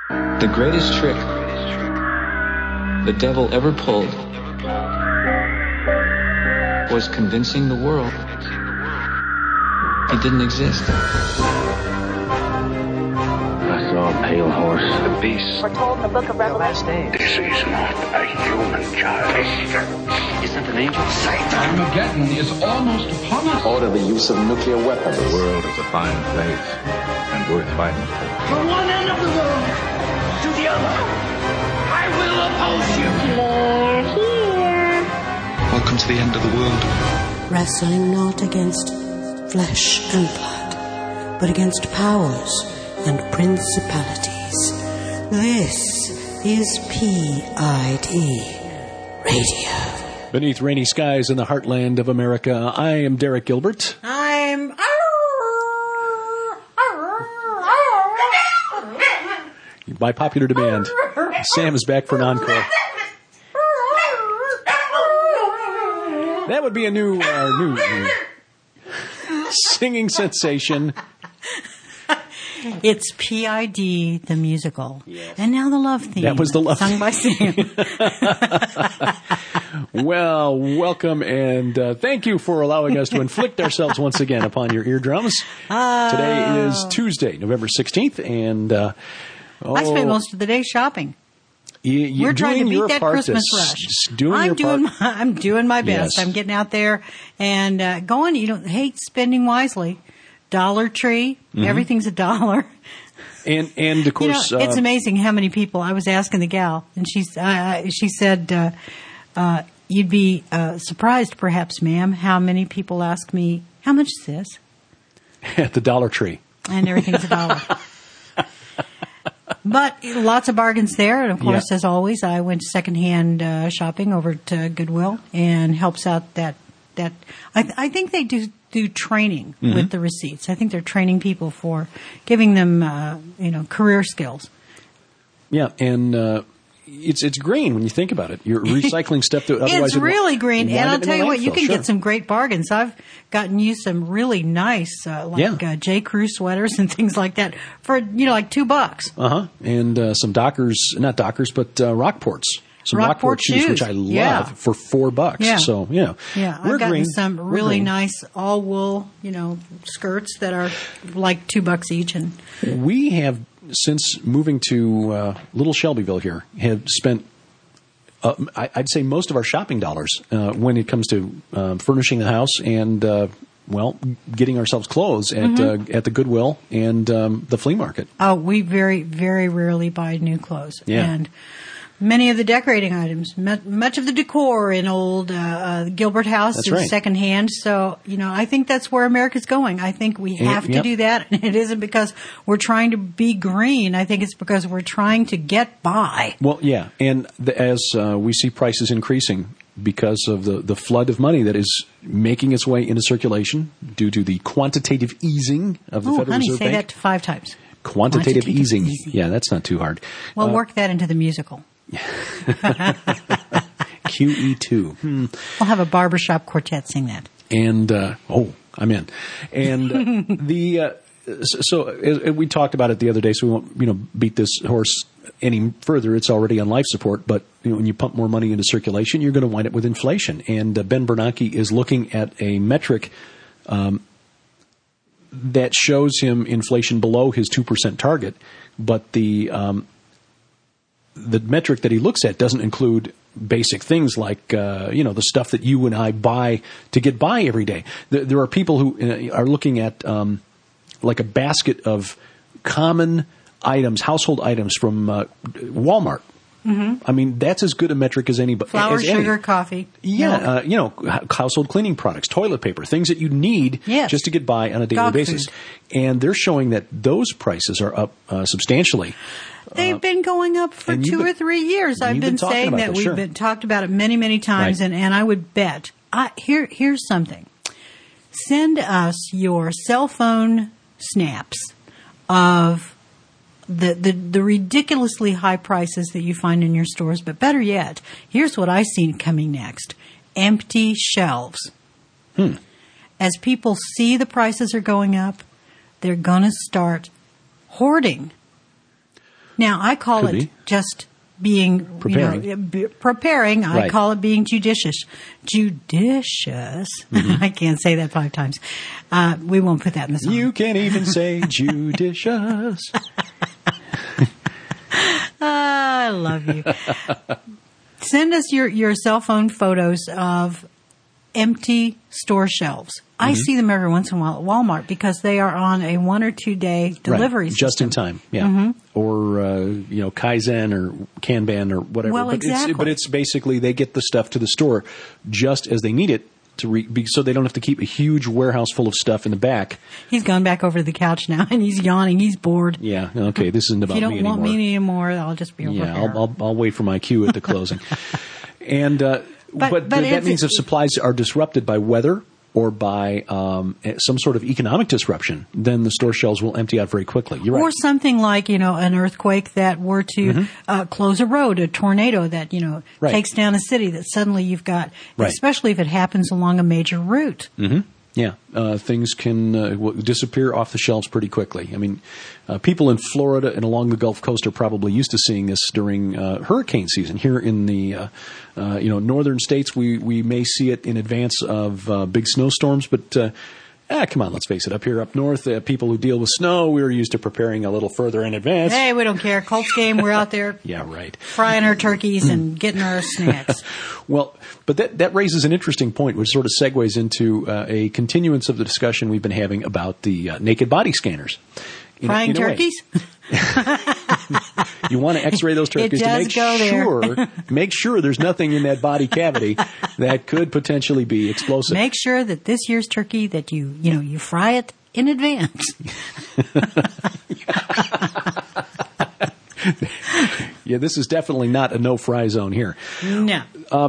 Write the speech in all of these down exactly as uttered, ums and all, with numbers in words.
The greatest trick the devil ever pulled was convincing the world he didn't exist. I saw a pale horse. The beast. We're told in the book of Revelation. This is not a human child. Isn't an angel? Satan. Armageddon is almost upon us. Order the use of nuclear weapons. The world is a fine place and worth fighting for. From one end of the world to the other, I will oppose you. They're here. Welcome to the end of the world. Wrestling not against flesh and blood, but against powers and principalities. This is P I D Radio. Beneath rainy skies in the heartland of America, I am Derek Gilbert. I'm... By popular demand, Sam is back for an encore. That would be a new, uh, new, new singing sensation. It's P I D, the musical. Yes. And now the love theme. That was the love sung by Sam. Well, welcome and uh, thank you for allowing us to inflict ourselves once again upon your eardrums. Oh. Today is Tuesday, November sixteenth, and uh, oh, I spent most of the day shopping. You, you We're trying to beat that part, Christmas this, rush. Doing I'm your doing part. my, I'm doing my best. Yes. I'm getting out there and uh, going. You don't hate spending wisely. Dollar Tree, mm-hmm. Everything's a dollar. And and of course, you know, it's uh, amazing how many people. I was asking the gal, and she's uh, she said, uh, uh, "You'd be uh, surprised, perhaps, ma'am, how many people ask me how much is this?" At the Dollar Tree, and everything's a dollar. But lots of bargains there, and of course, yeah. as always, I went secondhand uh, shopping over to Goodwill, and helps out that that I, I think they do. do training mm-hmm. with the receipts. I think they're training people for giving them, uh, you know, career skills. Yeah, and uh, it's it's green when you think about it. You're recycling stuff that otherwise it's really would, green, and I'll tell you what, you can sure. get some great bargains. I've gotten you some really nice, uh, like yeah. uh, J. Crew sweaters and things like that for you know like two bucks. Uh huh. And uh, some Dockers, not Dockers, but uh, Rockports. Some Rockport, Rockport shoes, shoes, which I love, yeah. for four bucks. Yeah. So, you know, yeah, we're I've gotten green. some we're really green. nice all wool, you know, skirts that are like two bucks each. And we have, since moving to uh, Little Shelbyville here, have spent, uh, I, I'd say, most of our shopping dollars uh, when it comes to uh, furnishing the house and, uh, well, getting ourselves clothes at mm-hmm. uh, at the Goodwill and um, the flea market. Oh, we very, very rarely buy new clothes. Yeah. And many of the decorating items, much of the decor in old uh, uh, Gilbert House that's is right. secondhand. So, you know, I think that's where America's going. I think we have and, to yep. do that. And it isn't because we're trying to be green. I think it's because we're trying to get by. Well, yeah. And the, as uh, we see prices increasing because of the, the flood of money that is making its way into circulation due to the quantitative easing of the Ooh, Federal honey, Reserve say Bank. that five times. Quantitative, Quantitative easing. easing. Yeah, that's not too hard. Well, uh, work that into the musical. Q E two. Hmm. We'll have a barbershop quartet sing that. And, uh, oh, I'm in. And uh, the, uh, so uh, we talked about it the other day, so we won't, you know, beat this horse any further. It's already on life support, but you know, when you pump more money into circulation, you're going to wind up with inflation. And uh, Ben Bernanke is looking at a metric um, that shows him inflation below his two percent target, but the um, the metric that he looks at doesn't include basic things like, uh, you know, the stuff that you and I buy to get by every day. There, there are people who uh, are looking at um, like a basket of common items, household items from uh, Walmart. Mm-hmm. I mean, that's as good a metric as anybody. Flour, as any. sugar, coffee. Yeah, uh, you know, household cleaning products, toilet paper, things that you need yes. just to get by on a daily Dog basis. food. And they're showing that those prices are up uh, substantially. They've uh, been going up for two been, or three years. I've been, been saying that. This, We've sure. been talked about it many, many times, right. and, and I would bet. I, here, here's something. Send us your cell phone snaps of the, the the ridiculously high prices that you find in your stores. But better yet, here's what I see coming next. Empty shelves. Hmm. As people see the prices are going up, they're going to start hoarding. Now, I call Could it be. just being Preparing. You know, b- preparing. I Right. call it being judicious. Judicious. Mm-hmm. I can't say that five times. Uh, we won't put that in the song. You can't even say judicious. I love you. Send us your, your cell phone photos of empty store shelves. I Mm-hmm. see them every once in a while at Walmart because they are on a one or two day delivery Right. system. Just in time, yeah. Mm-hmm. Or, uh, you know, Kaizen or Kanban or whatever. Well, but exactly. It's, but it's basically they get the stuff to the store just as they need it to re- be, so they don't have to keep a huge warehouse full of stuff in the back. He's gone back over to the couch now and he's yawning. He's bored. Yeah, okay, this isn't about If you me don't anymore. want me anymore, I'll just be over Yeah, here. I'll, I'll, I'll wait for my cue at the closing. and uh, But- But, but th- that if means it- if supplies are disrupted by weather or by um, some sort of economic disruption, then the store shelves will empty out very quickly. You're Or right. something like, you know, an earthquake that were to Mm-hmm. uh, close a road, a tornado that, you know, Right. takes down a city that suddenly you've got, Right. especially if it happens along a major route. Mm-hmm. Yeah, uh, things can uh, w- disappear off the shelves pretty quickly. I mean, uh, people in Florida and along the Gulf Coast are probably used to seeing this during uh, hurricane season. Here in the uh, uh, you know northern states, we, we may see it in advance of uh, big snowstorms, but uh, ah, come on, let's face it. Up here, up north, uh, people who deal with snow, we're used to preparing a little further in advance. Hey, we don't care. Colts game, we're out there Yeah, right. frying our turkeys and getting our snacks. Well, but that, that raises an interesting point, which sort of segues into uh, a continuance of the discussion we've been having about the uh, naked body scanners. In a- Frying in a way. turkeys? You want to X-ray those turkeys It to does make go there. sure, make sure there's nothing in that body cavity that could potentially be explosive. Make sure that this year's turkey that you, you know, you fry it in advance. Yeah, this is definitely not a no-fry zone here. No.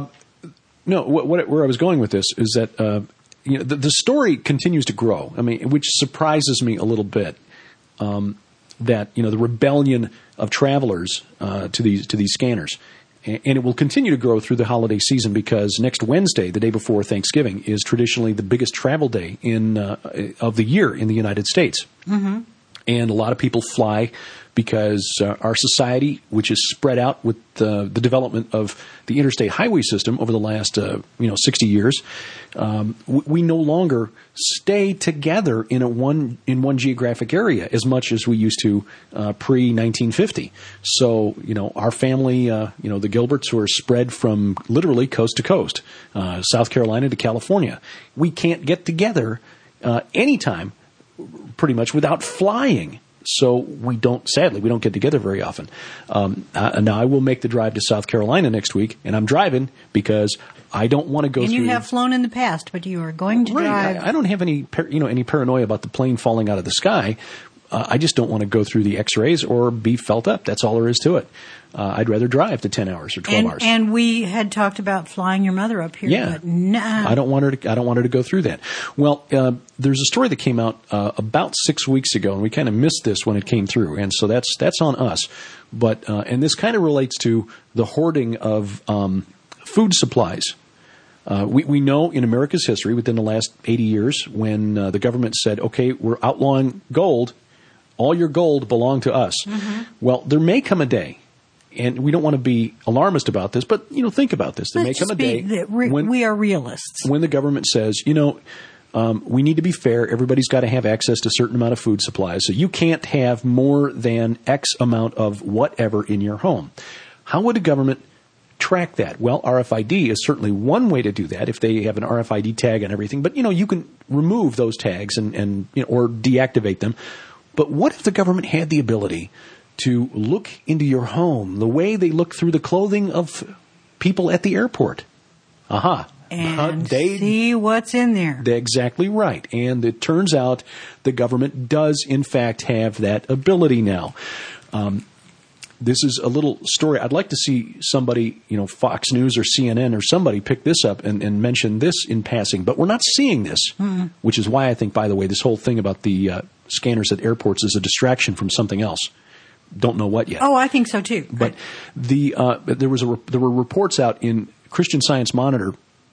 No, what, what, where I was going with this is that uh, you know the, the story continues to grow. I mean, which surprises me a little bit. Um, that you know the rebellion of travelers uh, to these to these scanners, and, and it will continue to grow through the holiday season because next Wednesday, the day before Thanksgiving, is traditionally the biggest travel day in uh, of the year in the United States. Mm-hmm. And a lot of people fly because uh, our society, which is spread out with uh, the development of the interstate highway system over the last uh, you know sixty years, um, we, we no longer stay together in a one in one geographic area as much as we used to uh, pre nineteen fifty. So you know our family, uh, you know the Gilberts, who are spread from literally coast to coast, uh, South Carolina to California. We can't get together uh, anytime, pretty much, without flying. So we don't, sadly, we don't get together very often. Um, uh, now I will make the drive to South Carolina next week, and I'm driving because I don't want to go And through. you have flown in the past, but you are going to right, drive. I, I don't have any, par- you know, any paranoia about the plane falling out of the sky. Uh, I just don't want to go through the X-rays or be felt up. That's all there is to it. Uh, I'd rather drive to ten hours or twelve and, hours. and we had talked about flying your mother up here, Yeah. but nah. I don't want her to. I don't want her to go through that. Well, uh, there's a story that came out uh, about six weeks ago, and we kind of missed this when it came through, and so that's that's on us. But uh, and this kind of relates to the hoarding of um, food supplies. Uh, we we know in America's history, within the last eighty years, when uh, the government said, "Okay, we're outlawing gold. All your gold belonged to us." Mm-hmm. Well, there may come a day. And we don't want to be alarmist about this, but, you know, think about this. There Let's may come a just be day that re- when we are realists. when the government says, you know, um, we need to be fair. Everybody's got to have access to a certain amount of food supplies. So you can't have more than X amount of whatever in your home. How would a government track that? Well, R F I D is certainly one way to do that if they have an R F I D tag and everything. But, you know, you can remove those tags and, and you know, or deactivate them. But what if the government had the ability to look into your home the way they look through the clothing of people at the airport? Aha. And uh, they, see what's in there. They're exactly right. And it turns out the government does, in fact, have that ability now. Um, this is a little story. I'd like to see somebody, you know, Fox News or C N N or somebody pick this up and, and mention this in passing. But we're not seeing this, mm-hmm. which is why I think, by the way, this whole thing about the uh, scanners at airports is a distraction from something else. Don't know what yet. Oh, I think so too. But the uh, there was a there were reports out in Christian Science Monitor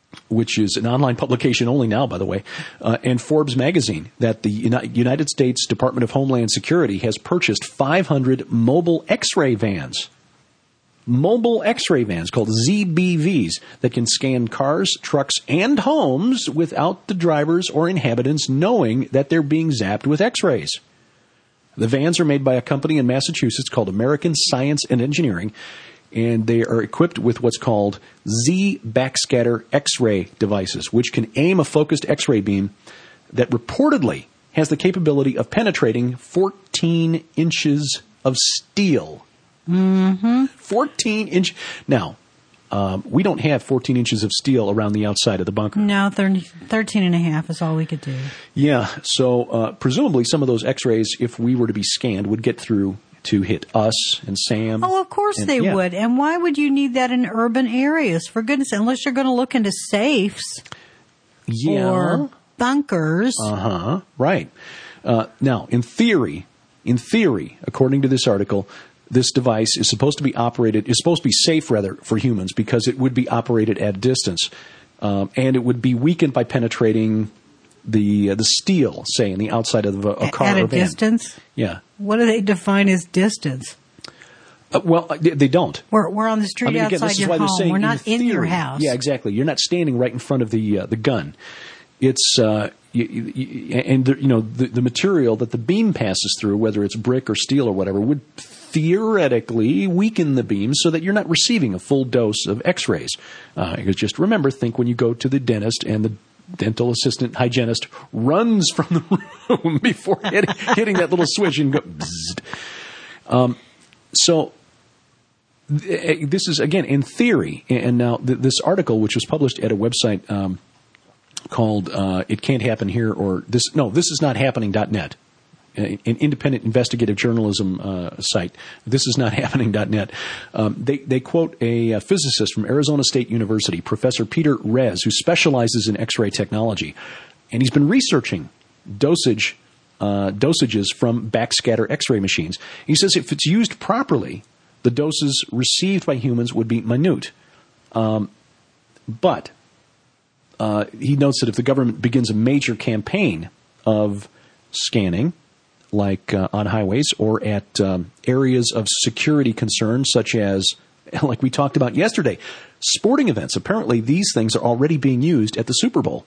which is an online publication only now, by the way, uh, and Forbes magazine, that the Uni- United States Department of Homeland Security has purchased five hundred mobile X-ray vans. Mobile X-ray vans called Z B Vs that can scan cars, trucks, and homes without the drivers or inhabitants knowing that they're being zapped with X-rays. The vans are made by a company in Massachusetts called American Science and Engineering, and they are equipped with what's called Z backscatter X-ray devices, which can aim a focused X-ray beam that reportedly has the capability of penetrating fourteen inches of steel. Mm-hmm. fourteen inch. Now, um, we don't have fourteen inches of steel around the outside of the bunker. No, thirty, thirteen and a half is all we could do. Yeah, so uh, presumably some of those X-rays, if we were to be scanned, would get through to hit us and Sam. Oh, of course and, they yeah. would. And why would you need that in urban areas? For goodness, unless you're going to look into safes yeah. or bunkers. Uh-huh, right. Uh, now, in theory, in theory, according to this article, this device is supposed to be operated, is supposed to be safe, rather, for humans because it would be operated at a distance. Um, and it would be weakened by penetrating the uh, the steel, say, in the outside of a, a car at or a van. distance? Yeah. What do they define as distance? Uh, well, they, they don't. We're, we're on the street I mean, again, outside this is your why they're home. saying We're not in, in, your theory, house. Yeah, exactly. You're not standing right in front of the uh, the gun. It's uh, you, you, and the, you know the, the material that the beam passes through, whether it's brick or steel or whatever, would theoretically weaken the beam so that you're not receiving a full dose of X-rays. Uh, because just remember, think when you go to the dentist and the dental assistant hygienist runs from the room before hitting, hitting that little switch and go bzzzt. Um, so th- this is, again, in theory. And now th- this article, which was published at a website um, called uh, It Can't Happen Here, or this, no, this is not happening dot net. An independent investigative journalism uh, site. This is not happening dot net. Um, they, they quote a, a physicist from Arizona State University, Professor Peter Rez, who specializes in X-ray technology. And he's been researching dosage uh, dosages from backscatter X-ray machines. He says if it's used properly, the doses received by humans would be minute. Um, but uh, he notes that if the government begins a major campaign of scanning, like uh, on highways or at um, areas of security concern, such as, like we talked about yesterday, sporting events. Apparently, these things are already being used at the Super Bowl.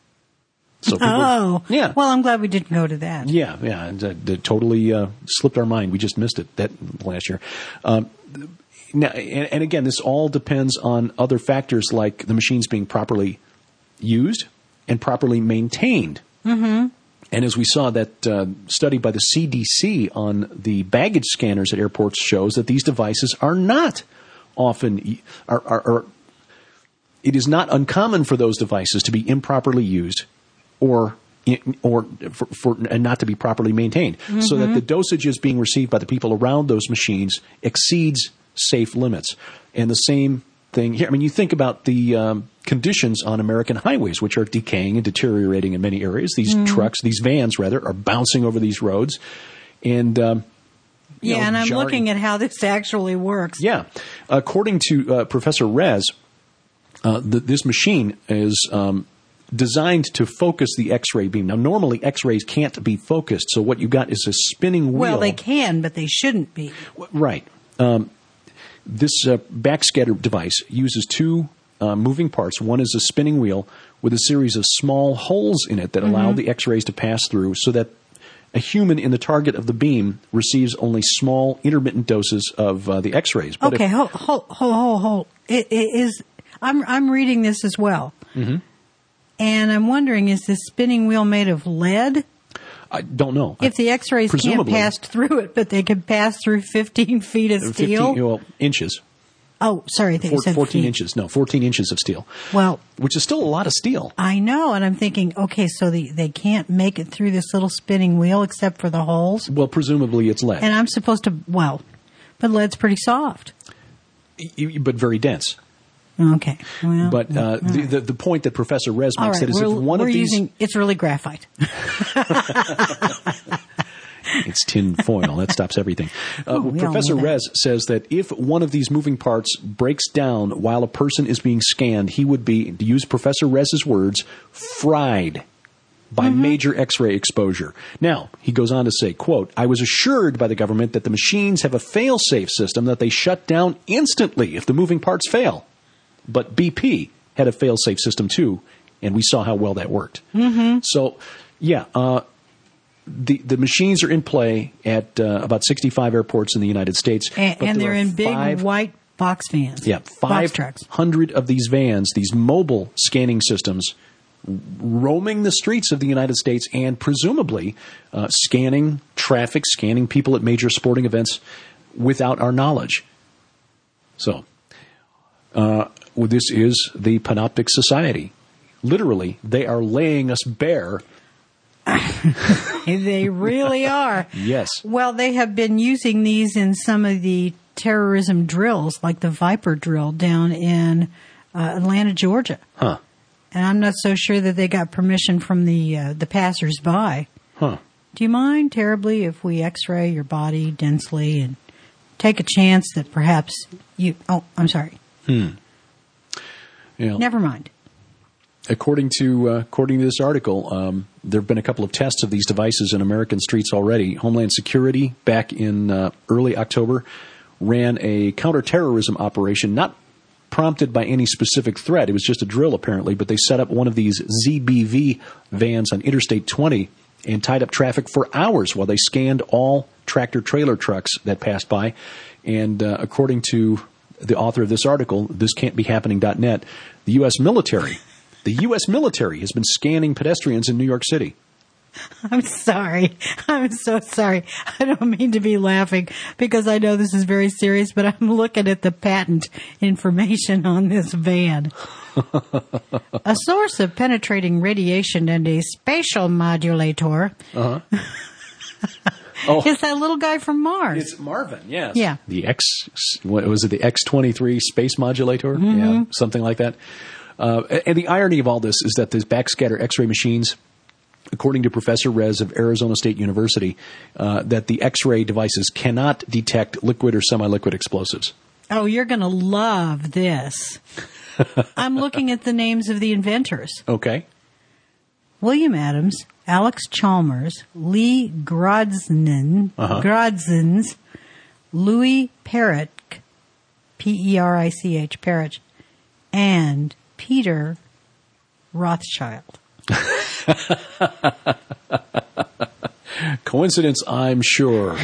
So people, oh, yeah. Well, I'm glad we didn't go to that. Yeah, yeah, and, uh, that totally uh, slipped our mind. We just missed it that last year. Um, now, and, and again, this all depends on other factors like the machines being properly used and properly maintained. Mm-hmm. And as we saw, that uh, study by the C D C on the baggage scanners at airports shows that these devices are not often are, are, are it is not uncommon for those devices to be improperly used or or for, for and not to be properly maintained, mm-hmm. so that the dosages being received by the people around those machines exceeds safe limits. And the same thing here. I mean, you think about the um, conditions on American highways, which are decaying and deteriorating in many areas. These mm. trucks, these vans rather, are bouncing over these roads. And um, yeah, know, and I'm jarring. looking at how this actually works. Yeah. According to uh, Professor Rez, uh, the, this machine is um, designed to focus the X-ray beam. Now, normally X-rays can't be focused, so what you got is a spinning wheel. Well, they can, but they shouldn't be. Right. Um, this uh, backscatter device uses two uh, moving parts. One is a spinning wheel with a series of small holes in it that mm-hmm. allow the X-rays to pass through, so that a human in the target of the beam receives only small intermittent doses of uh, the X-rays. But okay, if, hold, hold, hold, hold, hold. It, it is. I'm I'm reading this as well, mm-hmm. and I'm wondering: is this spinning wheel made of lead? I don't know. If the X-rays can't pass through it, but they can pass through fifteen feet of steel? fifteen, well, inches. Oh, sorry, I think Four, you said fourteen feet. inches. No, fourteen inches of steel. Well, which is still a lot of steel. I know, and I'm thinking, okay, so the, they can't make it through this little spinning wheel except for the holes? Well, presumably it's lead. And I'm supposed to, well, but lead's pretty soft. But very dense. Okay. Well, but uh, the, right. the the point that Professor Rez makes right. is we're, if one we're of these, using, it's really graphite. it's tin foil. That stops everything. Uh, Ooh, Professor Rez says that if one of these moving parts breaks down while a person is being scanned, he would be, to use Professor Rez's words, fried by mm-hmm. major X-ray exposure. Now, he goes on to say, quote, I was assured by the government that the machines have a fail-safe system that they shut down instantly if the moving parts fail. But B P had a fail-safe system too, and we saw how well that worked. Mm-hmm. So, yeah, uh, the the machines are in play at uh, about sixty-five airports in the United States. And, and they're in big five, white box vans. Yeah, five hundred of these vans, these mobile scanning systems, roaming the streets of the United States and presumably uh, scanning traffic, scanning people at major sporting events without our knowledge. So, uh, well, this is the Panoptic Society. Literally, they are laying us bare. They really are. Yes. Well, they have been using these in some of the terrorism drills, like the Viper drill down in uh, Atlanta, Georgia. Huh. And I'm not so sure that they got permission from the uh, the passers-by. Huh. Do you mind terribly if we X-ray your body densely and take a chance that perhaps you... Oh, I'm sorry. Hmm. Yeah. Never mind. According to uh, according to this article, um, there have been a couple of tests of these devices in American streets already. Homeland Security, back in uh, early October, ran a counterterrorism operation, not prompted by any specific threat. It was just a drill, apparently, but they set up one of these Z B V vans on Interstate twenty and tied up traffic for hours while they scanned all tractor-trailer trucks that passed by. And uh, according to the author of this article, this can't be happening dot net, the U S military... The U S military has been scanning pedestrians in New York City. I'm sorry. I'm so sorry. I don't mean to be laughing because I know this is very serious, but I'm looking at the patent information on this van. A source of penetrating radiation and a spatial modulator. Uh-huh. Oh, it's that little guy from Mars. It's Marvin, yes. Yeah. The X, what was it, the X twenty-three space modulator? Mm-hmm. Yeah, something like that. Uh, and the irony of all this is that these backscatter X-ray machines, according to Professor Rez of Arizona State University, uh, that the X-ray devices cannot detect liquid or semi-liquid explosives. Oh, you're going to love this. I'm looking at the names of the inventors. Okay. William Adams, Alex Chalmers, Lee Grodzin, uh-huh. Grodzins, Louis Parrott, P E R I C H, Parrott, and Peter Rothschild. Coincidence, I'm sure.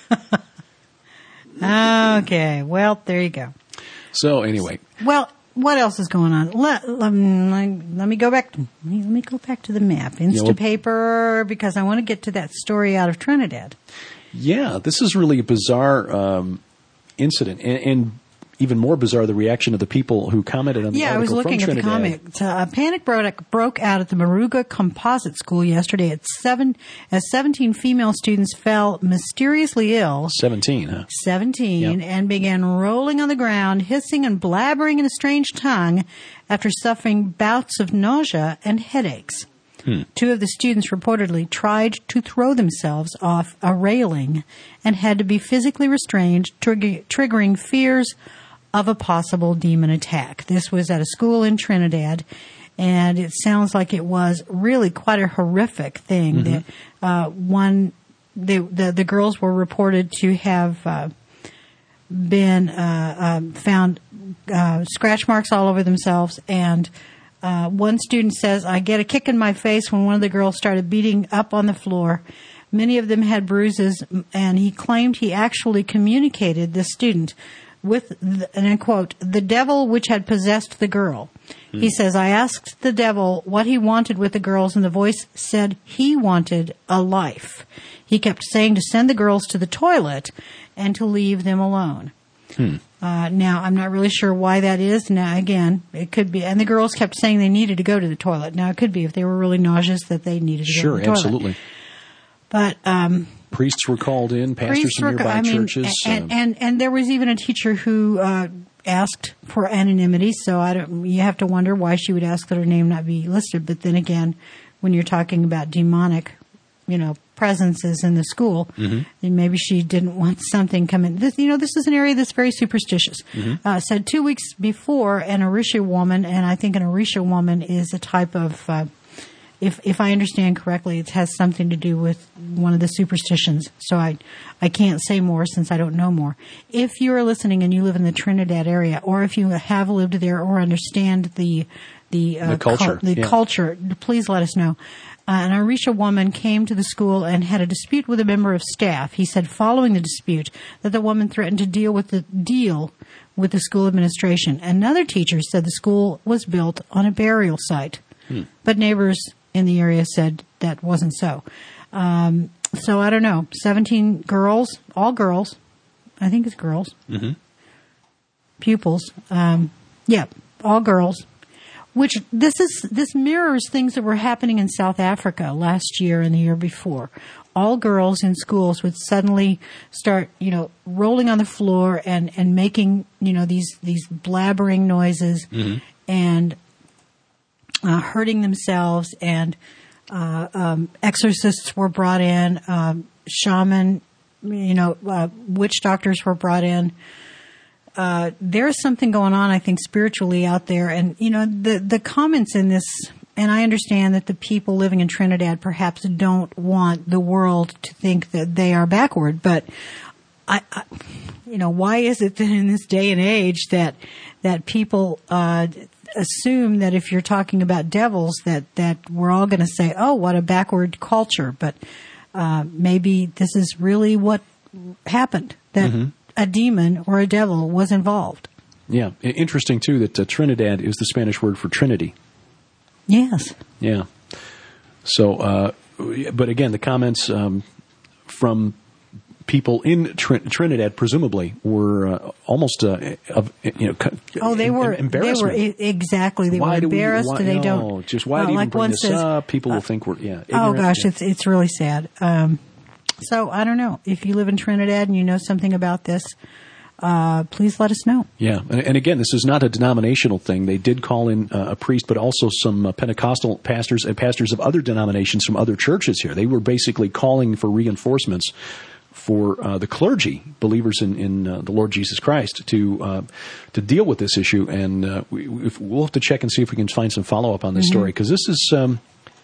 Okay, well, there you go. So anyway, well, what else is going on? Let, let, let me go back. To, let me go back to the map, Instapaper, because I want to get to that story out of Trinidad. Yeah, this is really a bizarre um, incident, and, and even more bizarre, the reaction of the people who commented on the yeah, article I was looking from at the Trinidad. comment. Uh, a panic broke, broke out at the Moruga Composite School yesterday at seven, as seventeen female students fell mysteriously ill. Seventeen, huh? Seventeen, yep. And began rolling on the ground, hissing and blabbering in a strange tongue after suffering bouts of nausea and headaches. Hmm. Two of the students reportedly tried to throw themselves off a railing and had to be physically restrained, trigger, triggering fears of a possible demon attack. This was at a school in Trinidad, and it sounds like it was really quite a horrific thing. Mm-hmm. That uh, one, the, the the girls were reported to have uh, been uh, uh, found uh, scratch marks all over themselves, and uh, one student says, "I get a kick in my face when one of the girls started beating up on the floor." Many of them had bruises, and he claimed he actually communicated, the student, with, the, and I quote, the devil which had possessed the girl. Hmm. He says, I asked the devil what he wanted with the girls, and the voice said he wanted a life. He kept saying to send the girls to the toilet and to leave them alone. Hmm. Uh, now, I'm not really sure why that is. Now, again, it could be, and the girls kept saying they needed to go to the toilet. Now, it could be if they were really nauseous that they needed to sure, go to the toilet. Sure, absolutely. But um, priests were called in, pastors from nearby I mean, churches. And, um, and and there was even a teacher who uh, asked for anonymity. So I don't. You have to wonder why she would ask that her name not be listed. But then again, when you're talking about demonic, you know, presences in the school. Mm-hmm. And maybe she didn't want something coming. This, you know, this is an area that's very superstitious. Mm-hmm. Uh, said two weeks before, an Orisha woman, and I think an Orisha woman is a type of, uh, if if I understand correctly, it has something to do with one of the superstitions. So I, I can't say more since I don't know more. If you are listening and you live in the Trinidad area, or if you have lived there or understand the the, uh, the culture, cu- the yeah. culture, please let us know. Uh, an Orisha woman came to the school and had a dispute with a member of staff. He said, following the dispute, that the woman threatened to deal with the deal with the school administration. Another teacher said the school was built on a burial site, hmm. but neighbors in the area said that wasn't so. Um, so I don't know. Seventeen girls, all girls. I think it's girls. Mm-hmm. Pupils. Um, yeah, all girls. Which this is this mirrors things that were happening in South Africa last year and the year before. All girls in schools would suddenly start, you know, rolling on the floor and, and making, you know, these these blabbering noises mm-hmm. and uh, hurting themselves. And uh, um, exorcists were brought in, um, shaman, you know, uh, witch doctors were brought in. Uh, there's something going on, I think, spiritually out there. And, you know, the, the comments in this, and I understand that the people living in Trinidad perhaps don't want the world to think that they are backward. But, I, I you know, why is it that in this day and age that, that people, uh, assume that if you're talking about devils that, that we're all going to say, oh, what a backward culture. But, uh, maybe this is really what happened. That, mm-hmm. a demon or a devil was involved. Yeah. Interesting, too, that uh, Trinidad is the Spanish word for Trinity. Yes. Yeah. So, uh, but again, the comments um, from people in Tr- Trinidad, presumably, were uh, almost, uh, of, you know, oh, they were embarrassment. They were exactly. They why were do embarrassed. We, why, they no, don't. Just why uh, do you like even bring this says, up? People uh, will think we're yeah. Oh ignorant. gosh, yeah. it's it's really sad. Um, so I don't know if you live in Trinidad and you know something about this. Uh, please let us know. Yeah, and, and again, this is not a denominational thing. They did call in uh, a priest, but also some uh, Pentecostal pastors and pastors of other denominations from other churches here. They were basically calling for reinforcements for uh, the clergy, believers in, in uh, the Lord Jesus Christ, to uh, to deal with this issue. And uh, we, we'll have to check and see if we can find some follow up on this mm-hmm. story, because this is. Um,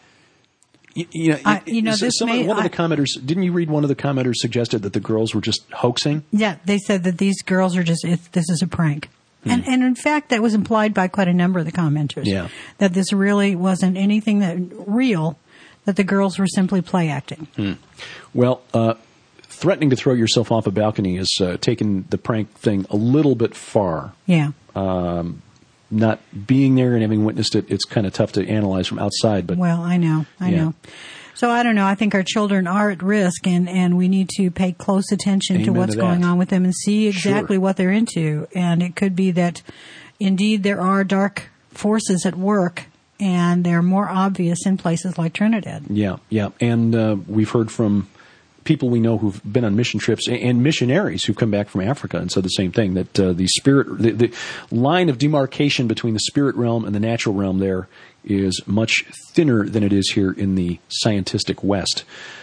You know, I, you know this someone, may, one of the I, commenters, didn't you read one of the commenters suggested that the girls were just hoaxing? Yeah, they said that these girls are just, it, this is a prank. Hmm. And and in fact, that was implied by quite a number of the commenters. Yeah. That this really wasn't anything that real, that the girls were simply play acting. Hmm. Well, uh, threatening to throw yourself off a balcony has uh, taken the prank thing a little bit far. Yeah. Um, not being there and having witnessed it, it's kind of tough to analyze from outside. But well, I know, I yeah. know. So I don't know. I think our children are at risk, and, and we need to pay close attention Amen to what's to going on with them and see exactly sure. what they're into. And it could be that, indeed, there are dark forces at work, and they're more obvious in places like Trinidad. Yeah, yeah. And uh, we've heard from people we know who've been on mission trips and missionaries who've come back from Africa and said the same thing, that uh, the spirit, the, the line of demarcation between the spirit realm and the natural realm there is much thinner than it is here in the scientific West.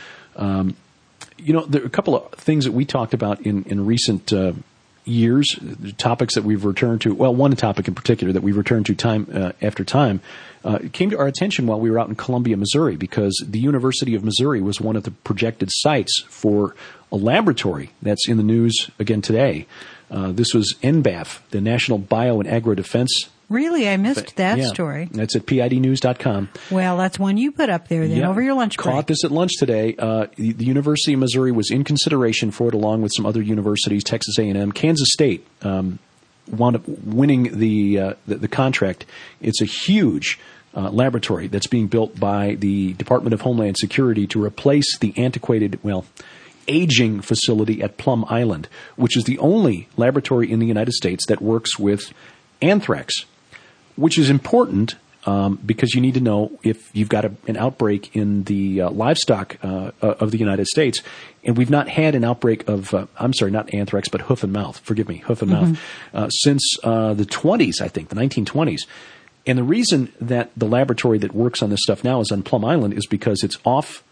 Um, you know, there are a couple of things that we talked about in, in recent uh, years, topics that we've returned to. Well, one topic in particular that we've returned to time uh, after time uh, came to our attention while we were out in Columbia, Missouri, because the University of Missouri was one of the projected sites for a laboratory that's in the news again today. Uh, this was N B A F, the National Bio and Agro Defense. Really? I missed that yeah, story. That's at P I D news dot com. Well, that's one you put up there then, yeah. over your lunch break. Caught this at lunch today. Uh, the, the University of Missouri was in consideration for it, along with some other universities, Texas A and M. Kansas State um, wound up winning the, uh, the, the contract. It's a huge uh, laboratory that's being built by the Department of Homeland Security to replace the antiquated, well, aging facility at Plum Island, which is the only laboratory in the United States that works with anthrax, which is important um, because you need to know if you've got a, an outbreak in the uh, livestock uh, of the United States. And we've not had an outbreak of, uh, I'm sorry, not anthrax, but hoof and mouth. Forgive me, hoof and Mm-hmm. mouth. Uh, since uh, the twenties, I think, the nineteen twenties. And the reason that the laboratory that works on this stuff now is on Plum Island is because it's off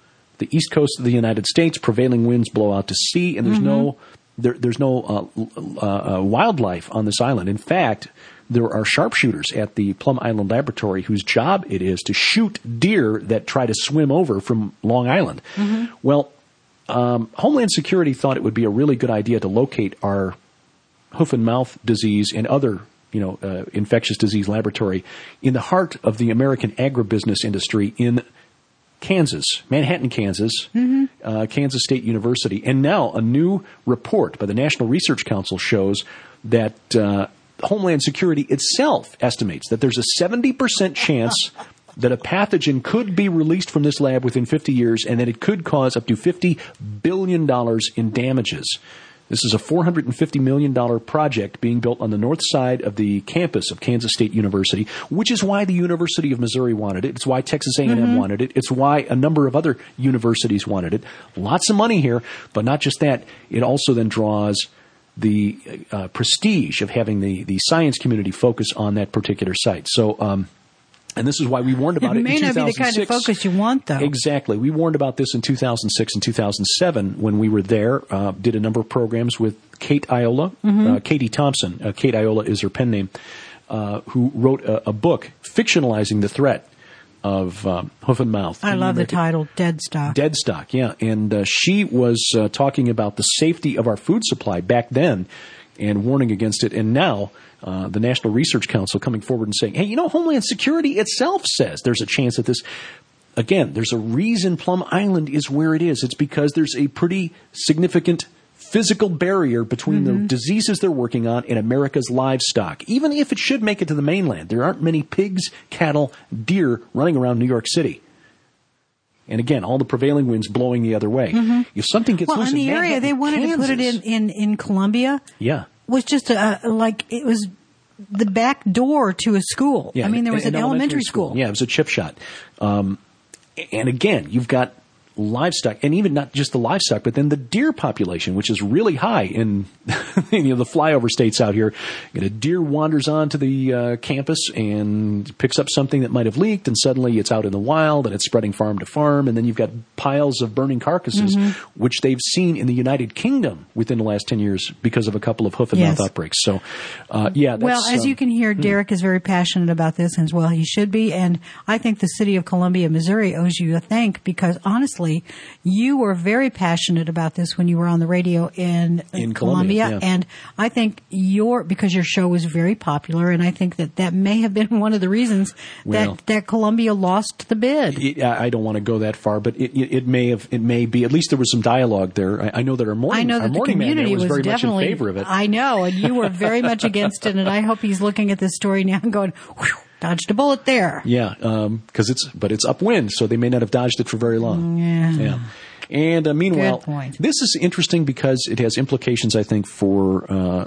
the east coast of the United States. Prevailing winds blow out to sea, and there's mm-hmm. no there, there's no uh, uh, uh, wildlife on this island. In fact, there are sharpshooters at the Plum Island Laboratory whose job it is to shoot deer that try to swim over from Long Island. Mm-hmm. Well, um, Homeland Security thought it would be a really good idea to locate our hoof and mouth disease and other you know, uh, infectious disease laboratory in the heart of the American agribusiness industry in Kansas, Manhattan, Kansas, mm-hmm. uh, Kansas State University. And now a new report by the National Research Council shows that uh, Homeland Security itself estimates that there's a seventy percent chance that a pathogen could be released from this lab within fifty years and that it could cause up to fifty billion dollars in damages. This is a four hundred fifty million dollars project being built on the north side of the campus of Kansas State University, which is why the University of Missouri wanted it. It's why Texas A and M mm-hmm. wanted it. It's why a number of other universities wanted it. Lots of money here, but not just that. It also then draws the uh, prestige of having the, the science community focus on that particular site. So, um, and this is why we warned about it, it may in two thousand six. Not be the kind of focus you want, though. Exactly. We warned about this in two thousand six and two thousand seven when we were there, uh, did a number of programs with Kate Iola, mm-hmm. uh, Katie Thompson. Uh, Kate Iola is her pen name, uh, who wrote a, a book fictionalizing the threat of um, hoof and mouth. I love the title, Dead Stock. Dead Stock, yeah. And uh, she was uh, talking about the safety of our food supply back then and warning against it. And now uh, the National Research Council coming forward and saying, hey, you know, Homeland Security itself says there's a chance that this – again, there's a reason Plum Island is where it is. It's because there's a pretty significant physical barrier between mm-hmm. the diseases they're working on and America's livestock. Even if it should make it to the mainland, there aren't many pigs, cattle, deer running around New York City. And again, all the prevailing winds blowing the other way. Mm-hmm. If something gets well, loose in the in area, Manhattan, they wanted Kansas, to put it in, in, in Columbia. Yeah. Was just a, like, it was the back door to a school. Yeah, I mean, there was an, an, an elementary, elementary school. school. Yeah, it was a chip shot. Um, and again, you've got livestock, and even not just the livestock, but then the deer population, which is really high in you know the flyover states out here. You know, a deer wanders onto the uh, campus and picks up something that might have leaked, and suddenly it's out in the wild and it's spreading farm to farm, and then you've got piles of burning carcasses, mm-hmm. which they've seen in the United Kingdom within the last ten years because of a couple of hoof and yes. mouth outbreaks. So, uh, yeah. That's, well, as um, you can hear, Derek hmm. is very passionate about this, as well he should be, and I think the city of Columbia, Missouri owes you a thank because honestly, you were very passionate about this when you were on the radio in, in Columbia, Columbia yeah. and I think your because your show was very popular, and I think that that may have been one of the reasons well, that, that Columbia lost the bid. It, I don't want to go that far, but it, it, it may have it may be. At least there was some dialogue there. I, I know that our morning I know our that the morning man community there was, was very definitely much in favor of it. I know, and you were very much against it, and I hope he's looking at this story now and going, whew, dodged a bullet there. Yeah, because um, it's but it's upwind, so they may not have dodged it for very long. Yeah. Yeah. And uh, meanwhile, Good point. This is interesting because it has implications, I think, for uh,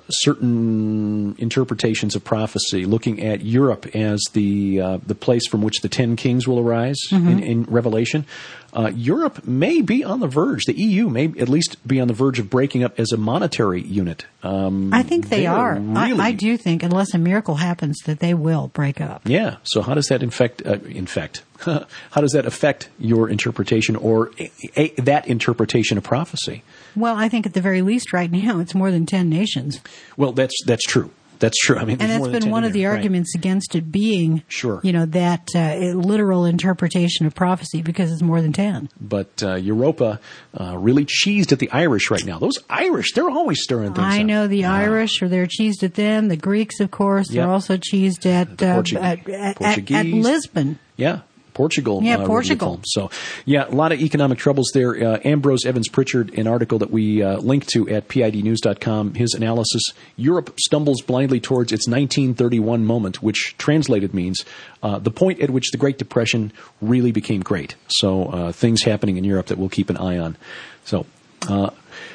certain interpretations of prophecy, looking at Europe as the uh, the place from which the ten kings will arise mm-hmm. in, in Revelation. Uh, Europe may be on the verge. The E U may at least be on the verge of breaking up as a monetary unit. Um, I think they, they are. are really, I, I do think, unless a miracle happens, that they will break up. Yeah. So how does that infect? Uh, infect? How does that affect your interpretation or a, a, that interpretation of prophecy? Well, I think at the very least, right now, it's more than ten nations. Well, that's that's true. That's true. I mean, and that's been one of the there. arguments right. against it being, sure. you know, that uh, literal interpretation of prophecy because it's more than ten. But uh, Europa uh, really cheesed at the Irish right now. Those Irish, they're always stirring things I up. know the uh, Irish, or they're cheesed at them. The Greeks, of course, yep. they're also cheesed at, uh, Portu- at, at, Portuguese. at Lisbon. Yeah. Portugal. Yeah, uh, Portugal. So, yeah, a lot of economic troubles there. Uh, Ambrose Evans Pritchard, an article that we uh, link to at P I D news dot com, his analysis, Europe stumbles blindly towards its nineteen thirty-one moment, which translated means uh, the point at which the Great Depression really became great. So uh, things happening in Europe that we'll keep an eye on. So uh,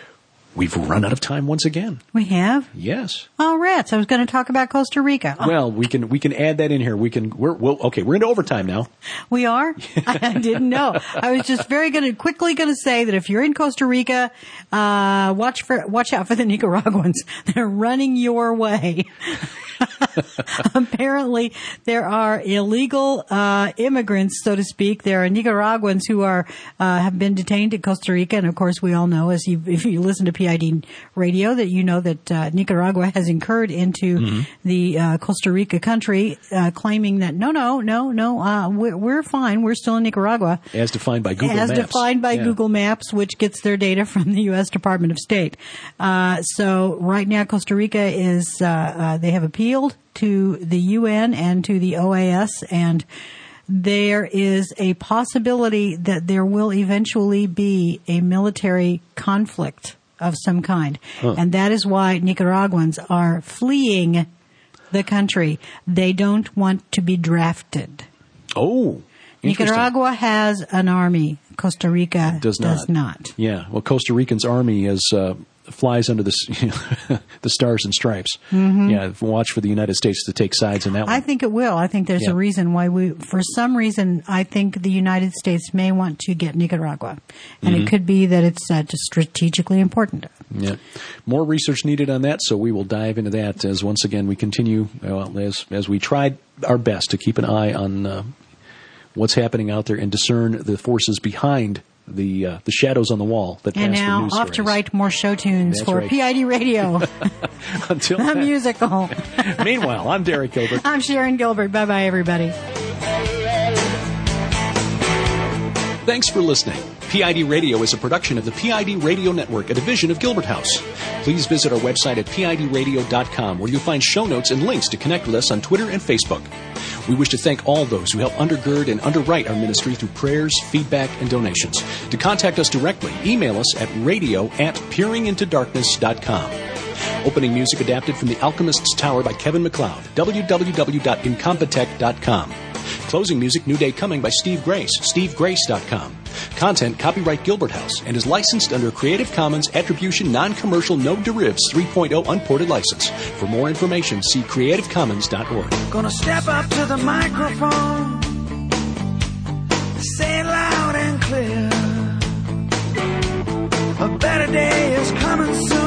we've run out of time once again. We have? Yes. Oh, rats. I was going to talk about Costa Rica. Oh. Well, we can we can add that in here. We can we're we'll, okay, we're into overtime now. We are? I didn't know. I was just very going to quickly going to say that if you're in Costa Rica, uh watch for watch out for the Nicaraguans. They're running your way. Apparently, there are illegal uh, immigrants, so to speak. There are Nicaraguans who are uh, have been detained in Costa Rica, and of course, we all know, as you, if you listen to P I D radio, that you know that uh, Nicaragua has incurred into mm-hmm. the uh, Costa Rica country, uh, claiming that no, no, no, no, uh, we're, we're fine. We're still in Nicaragua, as defined by Google as Maps. defined by yeah. Google Maps, which gets their data from the U S Department of State. Uh, so right now, Costa Rica is uh, uh, they have appealed to the U N and to the O A S, and there is a possibility that there will eventually be a military conflict of some kind. Huh. And that is why Nicaraguans are fleeing the country. They don't want to be drafted. Oh, Nicaragua has an army. Costa Rica does not. Does not. Yeah. Well, Costa Rican's army is uh, flies under the you know, the stars and stripes. Mm-hmm. Yeah. Watch for the United States to take sides in that one. I think it will. I think there's yeah. a reason why we, for some reason, I think the United States may want to get Nicaragua, and mm-hmm. it could be that it's uh, just strategically important. Yeah. More research needed on that, so we will dive into that as once again we continue well, as as we tried our best to keep an eye on Uh, what's happening out there and discern the forces behind the uh, the shadows on the wall that and pass now the news off stories. To write more show tunes That's for right. P I D Radio. Until the then. musical. Meanwhile, I'm Derek Gilbert. I'm Sharon Gilbert. Bye bye, everybody. Thanks for listening. P I D Radio is a production of the P I D Radio Network, a division of Gilbert House. Please visit our website at P I D radio dot com, where you'll find show notes and links to connect with us on Twitter and Facebook. We wish to thank all those who help undergird and underwrite our ministry through prayers, feedback, and donations. To contact us directly, email us at radio at peering into darkness dot com. Opening music adapted from The Alchemist's Tower by Kevin MacLeod, w w w dot incompetech dot com. Closing music, New Day Coming by Steve Grace, steve grace dot com. Content copyright Gilbert House and is licensed under Creative Commons Attribution Non-Commercial No Derivatives three point oh Unported License. For more information, see creative commons dot org. Gonna step up to the microphone, say it loud and clear. A better day is coming soon.